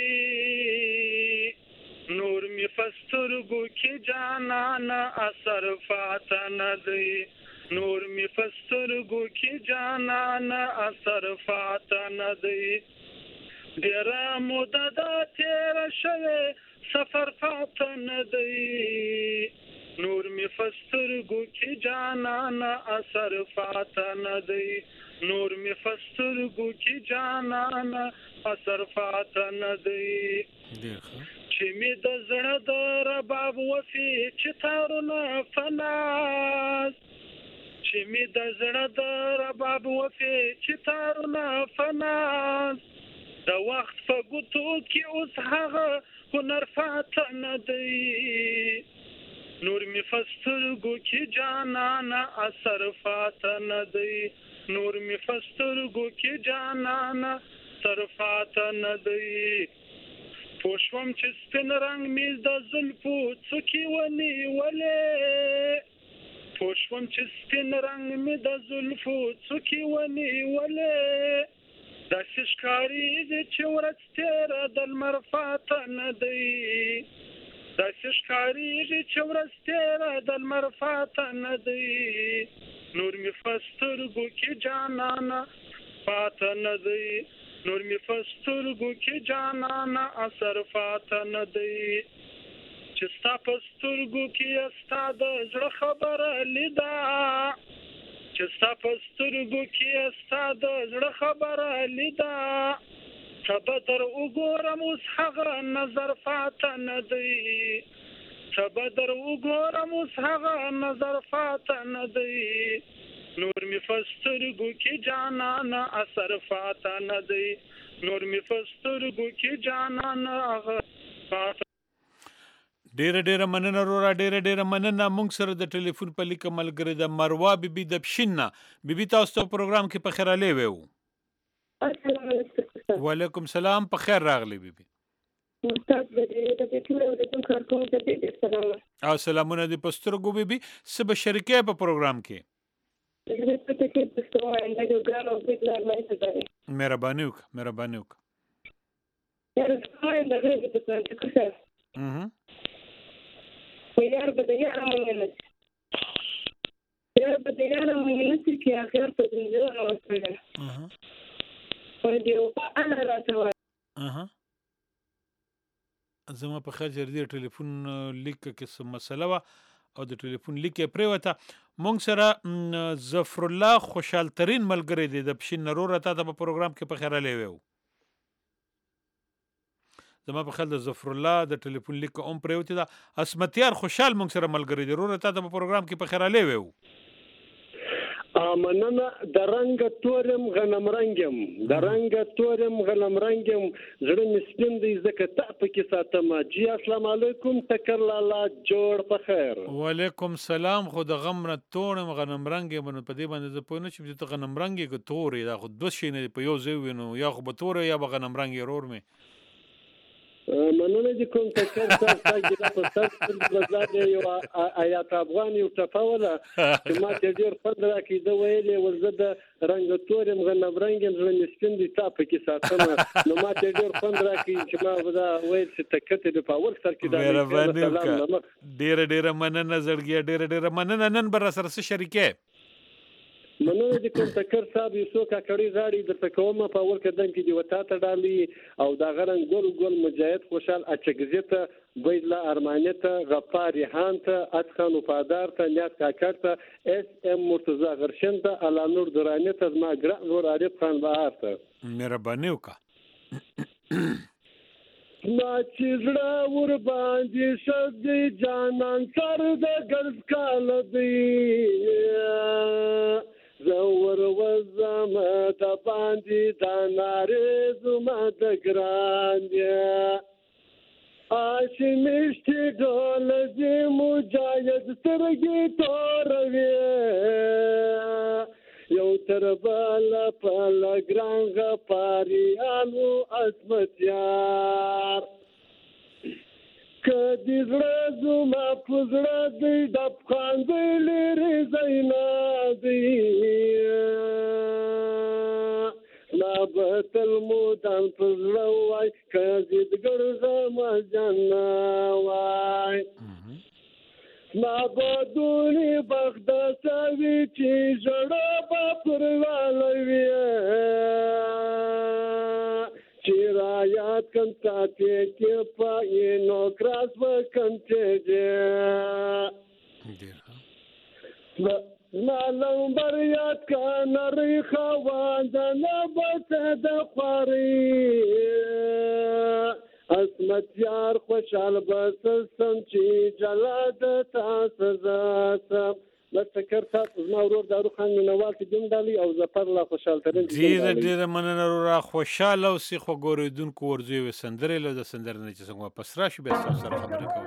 دی نور می فسترګو کې جانان اثر فاتنه دی نور می فسترګو کې جانان اثر فاتنه دی ډیره مدد تیر شوه سفر فاتنه دی نور می فسترګو کې جانان اثر فاتنه دی نور می فسترګو کې جانان اثر فاتنه دی چې می د زړه د رباب وفي چې تارونه فناس چې می د زړه د رباب وفي چې تارونه فناس د وخت په ګوتو کې اوس هغه هنر فاتنه دی نور می فسترګو کې جانان اثر فاتنه دی نور می فسترګو کې جانان اثر فاتنه دی پوښوم چې سپین رنگ می د زلفو څوکي ونی ولې پوښوم چې سپین رنگ می د زلفو څوکي ونی ولې د ششکاری چې ورستره د لمر فاتنه دی د ششکاری چې ورستره د لمر فاتنه دی نور می فسترګو کې جانان فاتنه دی نور می فسترګو کې جانان اثر فاتنه دی چې ستا پسترګو کې استاد زړه خبره لیدا چې ستا پسترګو کې استاد زړه خبره لیدا تبدر وګورم اوس هغه نظر فاتنه دی تبدر وګورم اوس هغه نظر فاتنه دی نور می فسترګو کې جانان اثر فاتنه دی نور می فسترګو کې جانان هغه فاتنه. ډیره ډیره مننه رورا ډیره ډیره مننه. مونږ سره د ټلیفون په لیک ملګری د مروه بیبي د پښینه بیبي تاسو ته پروګرام کې په خیر علي وو. السلام علیکم. وعلیکم سلام په خیر راغلی بیبي. استاد دې د ټول د کار کوم ته دې سلام. او سلامونه د پسترګو بیبي سبا شریکه په پروګرام کې. مهرباني وکړه مهرباني وکړه. یار به د یار مونږ یار به د یار مونږ نه چې اخر په دې نه وسره اها په دې او انا راته اها زما په خیال چې د ټلیفون لیک کې څه مسله وه او د ټلیفون لیک یې پرېوته. مونږ سره ظفر الله خوشحال ترین ملګری دی د پښین نرور تا ته په پروګرام کې په خیر علی وو. زما په خیال د ظفر الله د ټلیفون لیک هم پرېوتی دا. اسمتیار خوشحال مونږ سره ملګری دی رور تا ته په پروګرام کې په خیر علی وو. مننه. د رنګ تورم غنم رنګم د رنګ تورم غنم رنګم زړه مې سپین دی ځکه تا پکې ساتم. جی السلام علیکم تکر لالا جوړ په خیر. وعلیکم سلام. خو د غم نه تورم غنم رنګم نو په دې باندې زه پوه نه شم چې ته غنم رنګ کې تورې دا خو دوه شي نه په یو ځای وینو یا خو به تورې یا به غنم رنګ رور مې. مننه دي کوم تکر صاحب تاګي دا په تاسو د بازار یو آیات افغان یو ټپاوله چې ما ته ډیر خوند راکړي دا ویلې ورزه د رنګ تورم غنم رنګم زړه مې سپین دي تا پکې ساتم نو ما ته ډیر خوند راکړي چې ما دا ویل چې تکته د پاول سر کې دا ډیر ډیر مننه زړګي ډیر ډیر مننه. نن بر سره څه شریکه مننه دي کوم تکر صاحب یو څوک کړي غاړي د تکومه په اول قدم کې دی وتا ته ډالي او دا غرن ګل ګل مجاهد خوشحال اچګزته بيدلا ارمانیته غفار ریحان ته اتخان وفادار ته نیت کاکړ ته اس ام مرتضی غرشن ته الا نور درانه ته ما ګر نور عارف خان بهار ته مهرباني وکا. ما چیزړه ور باندې شګي جانان سر د ګرځ کال دی زور وزم د باندې د نارې زما د ګران دی آش مشتي ډول دې مجاهد سترګې توروي یو تر بل په لګران غپاریانو اسمتیار کدی زړه زما پزړه دی د افغان دی لري زینا دی لا بتل مودان پزړه وای کدی دګر زما جنا وای ما بدونی بغدا سوي چې جړه په پروالوي چرایات کنتاته کې پای نو کراس وکنته دې ما لمبر یاد کا نری خوان نه بس د خوري اسمت یار خوشحال بس سم چې جلاد تاسو ذات لکه صاحب زما ورور دارو خان منوال کې دم ډالي او ظفر الله خوشحال ترين ډیر ډیر مننه ورور خوشاله او سی خو ګوریدونکو ورځي وسندرې له د سندر نه چې څنګه پس راشي به تاسو سره خبرې کوم.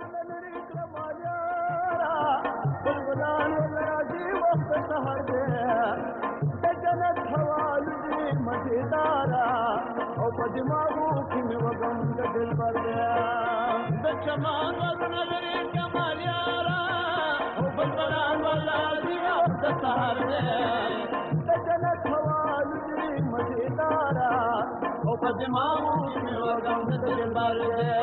او په دماغو کې مې وګم د دل بر د چمان وزن لري کمال یارا او بلبلان ولا دی او د سهار د جنت هوا لري مزیدارا او په دماغو کې مې وګم د دل بر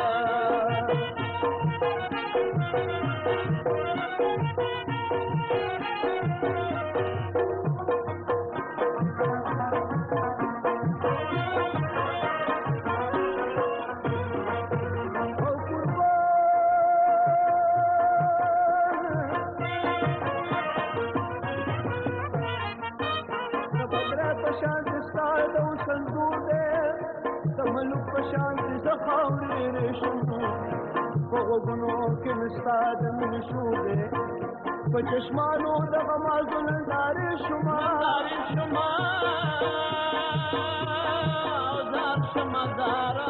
پچشمانو د غمازل زارې شما زارې شما زار شما زارا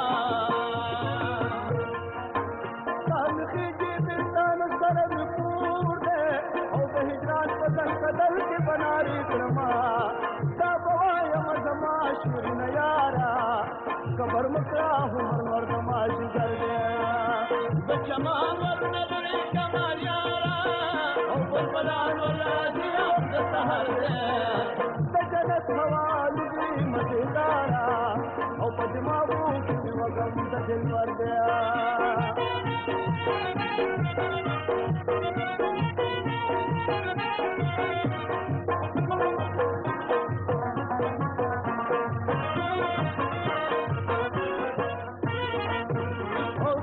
تاریخي دې دستان سره نور دې او د هجران په ځل بدل کې بناري کرما دا بوایم زما شورین یارا خبر مکرا عمر ور دماش ګر دې بچما ورنه لري کمال یارا بلبلان ولا دی او د سهار د جنت هوا لري مزیدارا او په دماغو کې وګم د دل ورګیا او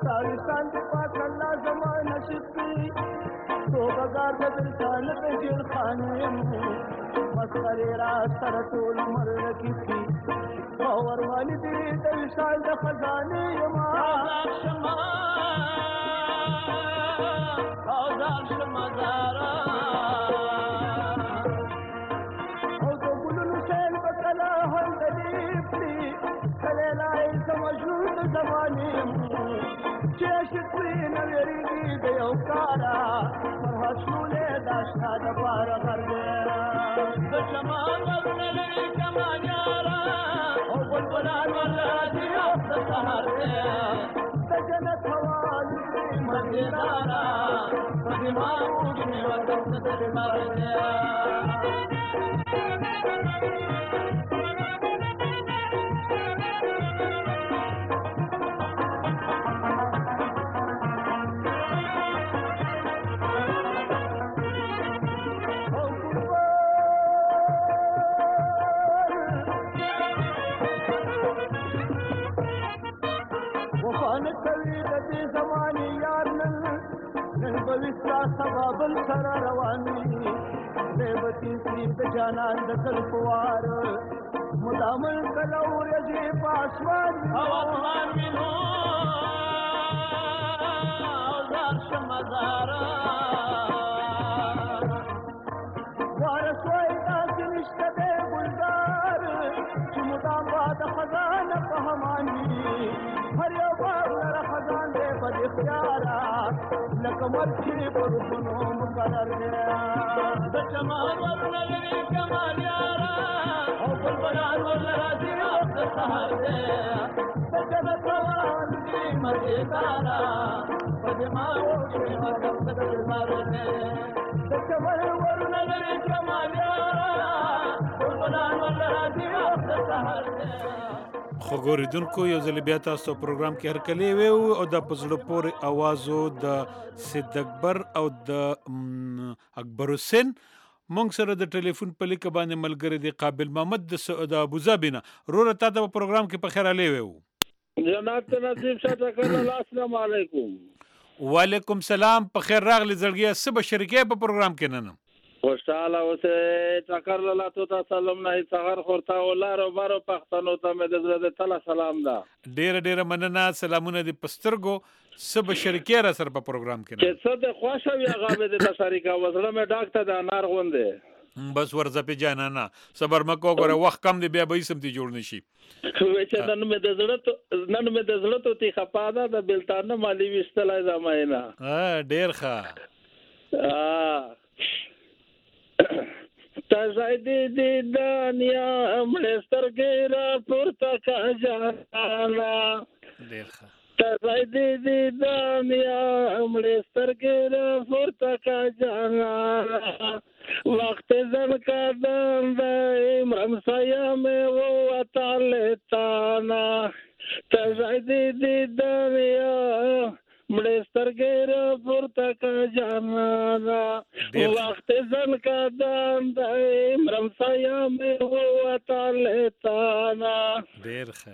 راوستان دې پاک الله زما نصیب کړي توبګار د دلتان په جیل خانه یم مسخرې را سره ټول عمر رکیږي باور والدې د وصال د خزانې یم آزاد شما آزاد شما زارا او د ګلونو شیل په کله هم د دې پړي کله لای سمجود زمانې یم چې شکوي نه لريږي د یو کارا پر حسنونه داشنا د پار غربه د جمال ورنه لري کمان یارا او بلبلان ولا دی او د سحر د جنت حوال مدینارا په دماغو کې وطن د مرده بوستا سبابل سره رواني دیوتی سری د جانان د کلپوار مدامل کلور یې پاسمان او اسمان مينو زار شمزارا ورسوي تاسو نشته د ګلزار چې مدام باد خزانه په همانی هر یو بار خزان دې په اختیارا لکه مرچی برخونو مقرر دیا د جمال ورنه لري کمال یارا او بلبلان ورنه راځي او د سهار دیا د جنت روان دي مزیدارا په دماغو کې وطن د لمر دیا د جمال ورنه لري کمال یارا بلبلان ورنه راځي او د سهار دیا خو ګوریدونکو یو ځل بیا تاسو پروګرام کې هرکلی ویو او د پزړه پورې اوازو د سید اکبر او د اکبر حسین مونږ سره د ټلیفون په لیک باندې ملګری دی قابل محمد د سعود ابوظبي نه روره تا د پروګرام کې په خیر علي ویو جناب ته نصیب شاته کړه السلام علیکم وعلیکم سلام په خیر راغلی زړګیا سبا شریکې په پروګرام کې نن خوشاله اوسه چکر لاله تو ته سلام نه څغر خورتا ولارو بارو پښتنو ته مې د زړه تعالی سلام ده ډیر ډیر مننه سلامونه دي پسترګو سب شریکې را سره په پروګرام کې چې څه د خوښه وی هغه به د شریکا وزره مې ډاکټر د انار غونډه بس ورځه په جانانا صبر مکو غره وخت کم دی بیا به سم تی جوړ نشي چې نن مې د زړه نن مې د زړه ته تی خپاده د بلتانه مالی وشتلای زماینا ها ډیر ښه تزاید دی دنیا ملستر ګرا پورته کا جانا ډیر ښه تزاید دی دنیا ملستر ګرا پورته کا جانا وقت زن کا دند عمران سایه مې و تعالی تزاید دی دنیا ملستر ګرا پورته کا جانا وقت زن کا دند عمران سایه مې و تعالی ډیر ښه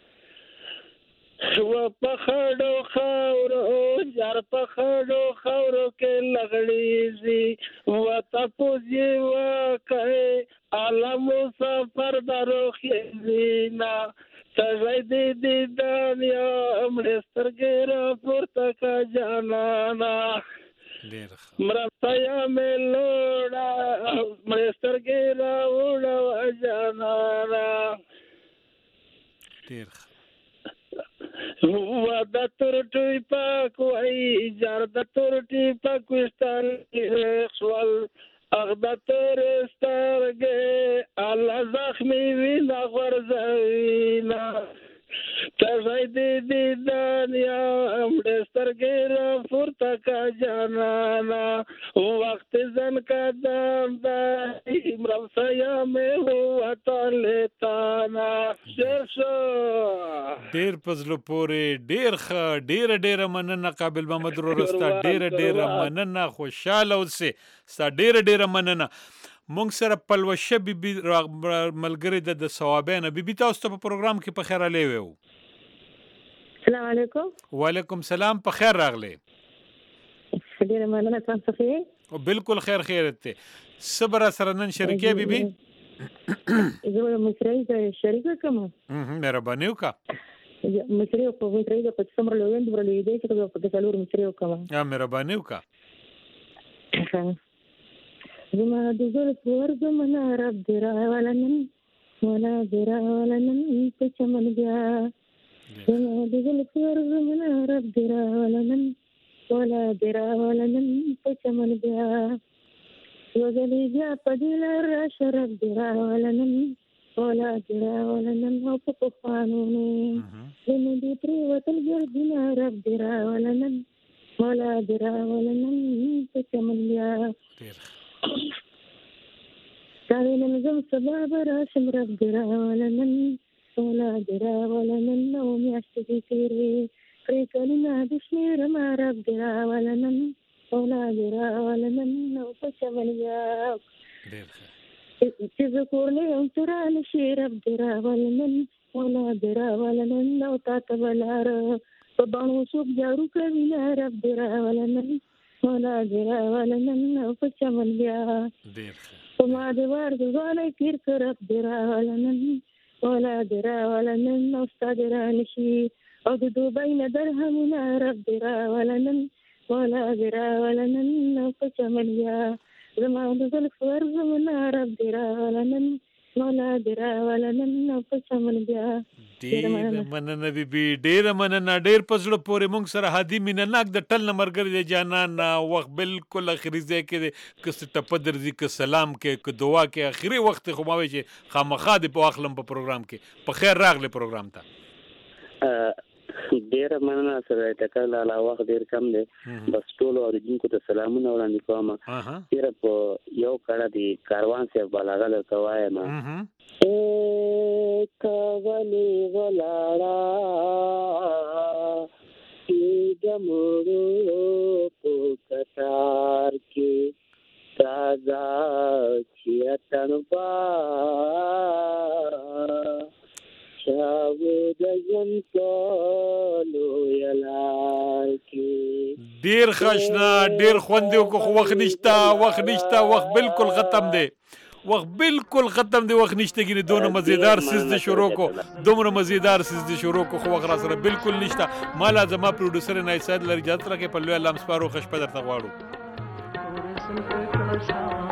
و پخړو خاورو یار پخړو خاورو کې لغړېږي و تاسو جیوا کوي عالم سفر درو خېزینا تزاید دی دنیا ملستر ګرا پورته کا جانا ډیر ښه مرتایا مې لوړا ملستر ګرا وړا جانا ډیر ښه و د ترټي پاک وای جار د ترټي پاک وستل خپل اغدا تر سترګه الله زخمي وینا ورځینا تزاید دی دنیا ملستر ګرا پورته کا جانا وخت زن کا دم د عمران سایه مې هو تعالی تانا ششو ډیر پزلو پورې ډیر ښه ډیر ډیر مننه قابل محمد رورستا ډیر ډیر مننه خوشاله اوسه ستا ډیر ډیر مننه مونږ سره پلوشه بیبي ملګری د ثوابین بیبي تاسو ته په پروګرام کې په خیر علي ویو السلام علیکم. وعلیکم سلام، په خیر راغلی. ډیره مننه، تاسو ښه یې؟ بالکل خیر خیرت ته. صبر سره نن شریکې بیبي زه مصری ته شریک کوم. مهرباني وکړه. مصری په مصری د پښتمر لویند ورلې دې چې په څلور مصری وکم. ها مهرباني وکړه. زما د زړه ورځ منا رب درا ولنن ولا درا ولنن په چمن بیا. زما د زړه ورځ منا رب درا ولنن ولا درا ولنن په چمن بیا. وزلی بیا پدیل را شرب درا ولنن ولا درا ولنن او په خوانونو لنه دې پری وتل ګرځنا رب درا ولنن ولا درا ولنن په چمن بیا. کاوی نظم سبب را شم رب درا ولنن ولا درا ولنن او میاشت دې تیرې پری کلونه د شمیر ما رب درا ولنن ولا درا ولنن او په چمن بیا. چې ذکر نه او ترا نشي رب درا ولنن ولا درا ولنن او تا ته ولار په باندې سوب جارو کوي رب درا ولنن ولا درا ولنن او په چمن بیا. په ما د ور ځوانه کیر رب درا ولنن ولا درا ولنن او تا درا نشي او د دوبای نه درهمونه رب درا ولنن ولا درا ولنن او په چمن بیا. زما د زلف ورځ منا رب درا ولنن ولا درا ولنن او په چمن بیا. ډیر مننه بیبي، ډیر مننه. ډیر په زړه پورې مونږ سره هادي مینه ناک د ټل نمبرګر دی جانان وخت بالکل اخري ځای کې که ټپ درځي که سلام کې که دعا کې اخري وخت خو ما وی چې خامخا دی په اخلم په پروګرام کې. په خیر راغلی پروګرام ته. ډیره مننه سره ټکر لاله وخت ډیر کم دی. بس ټول اوریدونکو ته سلامونه وړاندې کوم. تیر په یو کړه دی کاروان صاحب بالاغه درته وایم اے کاولی ولاړه چې دمړو په کتار کې تازه چیتن با شاو د جنتلو یلار کې. ډیر خشنا ډیر خوندې کو خو وخت نشته وخت نشته وخت بالکل ختم دی وخت بالکل ختم دی وخت نشته ګینه دونه مزیدار سیز د شروع کو دومره مزیدار سیز د شروع کو خو وخت را سره بالکل نشته. مالا زما پروډوسر نه سید لري جات راکې په لوی لام سپارو خوش پدر ته غواړو.